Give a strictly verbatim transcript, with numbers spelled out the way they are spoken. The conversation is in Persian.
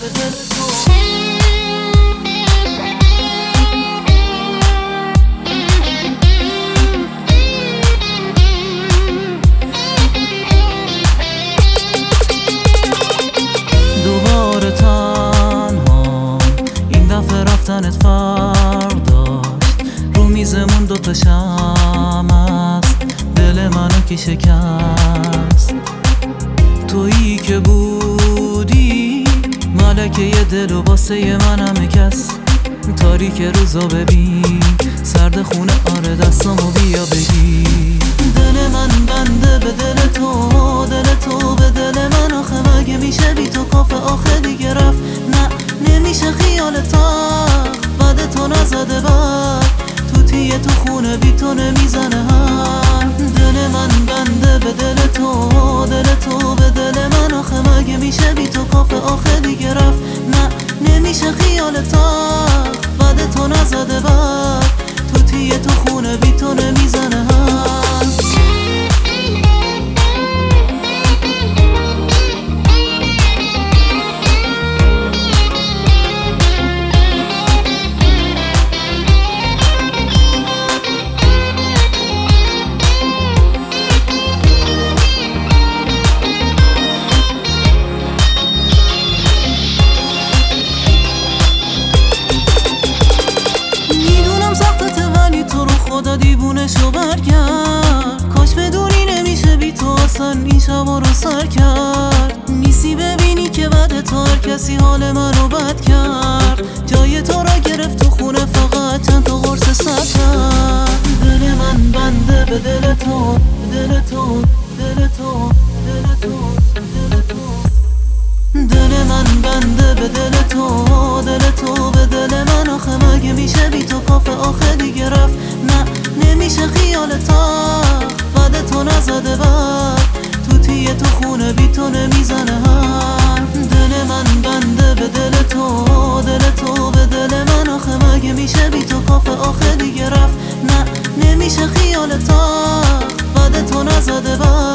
دوباره تنها این دفعه رفتنت فرداشت، رو میزمون دوتا شمع است، دل منو کی شکست. تویی که بودی ملکه ی دل و واسه من همه کس. تاریک روزا ببین سرد خونه، آره دستامو بیا بگی. دل من بنده به دل تو، دل تو به دل من. آخه مگه میشه بی تو کافه؟ آخه دیگه رفت، نه نمیشه خیال تخت بعد تو نزده بر توتیه تو خونه بی تو نمیزنه هم. دل من بنده به دل تو، دل تو به دل من. آخه مگه میشه بی تو کافه؟ آخه دیگه رفت، نه نمیشه خیال تخت بعد تو نزده بر توتیه تو خونه بی تو نمیزنه هم. خدا دیوونشو برگرد، کاش بدونی نمیشه بی تو اصلا این شبا رو سر کرد. نیستی ببینی که بعد تو هر کسی حال منو بد کرد. جای تو را گرفت تو خونه فقط چند تا قرص سر کرد. دل من بنده به دل تو، دل تو، دل تو، دل تو، دل تو. دل من بنده به دل تو، دل تو به دل من. آخه مگه میشه بی تو کافه؟ آخه دیگه رفت، نه نمیشه خیال تخت بعد تو نزده بر توتیه تو خونه بی تو نمیزنه هم. دل من بنده به دل تو، دل تو به دل من. آخه مگه میشه بی تو کافه؟ آخه دیگه رفت، نه نمیشه خیال تخت بعد تو نزده بر